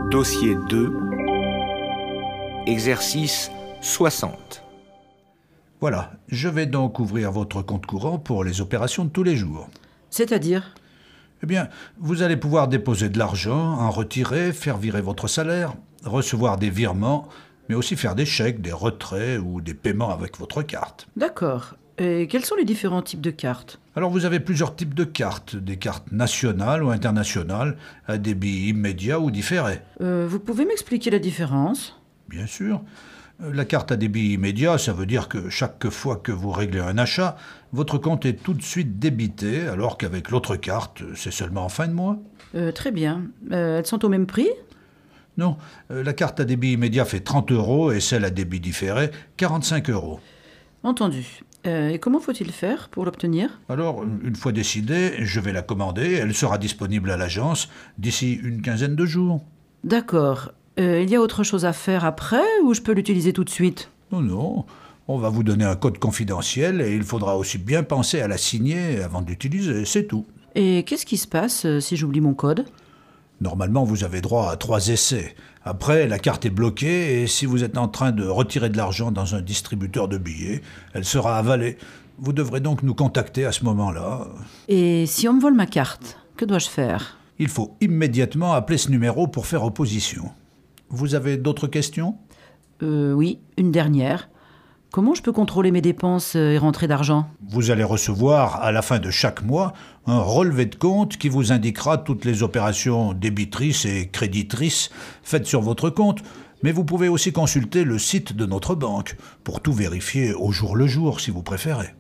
Dossier 2, exercice 60. Voilà, je vais donc ouvrir votre compte courant pour les opérations de tous les jours. C'est-à-dire ? Eh bien, vous allez pouvoir déposer de l'argent, en retirer, faire virer votre salaire, recevoir des virements, mais aussi faire des chèques, des retraits ou des paiements avec votre carte. D'accord. Et quels sont les différents types de cartes ? Alors vous avez plusieurs types de cartes, des cartes nationales ou internationales, à débit immédiat ou différé. Vous pouvez m'expliquer la différence ? Bien sûr. La carte à débit immédiat, ça veut dire que chaque fois que vous réglez un achat, votre compte est tout de suite débité, alors qu'avec l'autre carte, c'est seulement en fin de mois. Très bien. Elles sont au même prix ? Non, la carte à débit immédiat fait 30 € et celle à débit différé, 45 €. Entendu. Et comment faut-il faire pour l'obtenir ? Alors, une fois décidée, je vais la commander, elle sera disponible à l'agence d'ici une quinzaine de jours. D'accord. Il y a autre chose à faire après ou je peux l'utiliser tout de suite ? Non, on va vous donner un code confidentiel et il faudra aussi bien penser à la signer avant de l'utiliser, c'est tout. Et qu'est-ce qui se passe si j'oublie mon code ? Normalement, vous avez droit à 3 essais. Après, la carte est bloquée et si vous êtes en train de retirer de l'argent dans un distributeur de billets, elle sera avalée. Vous devrez donc nous contacter à ce moment-là. Et si on me vole ma carte, que dois-je faire ? Il faut immédiatement appeler ce numéro pour faire opposition. Vous avez d'autres questions ? Oui, une dernière. Comment je peux contrôler mes dépenses et rentrées d'argent ? Vous allez recevoir, à la fin de chaque mois, un relevé de compte qui vous indiquera toutes les opérations débitrices et créditrices faites sur votre compte, mais vous pouvez aussi consulter le site de notre banque pour tout vérifier au jour le jour si vous préférez.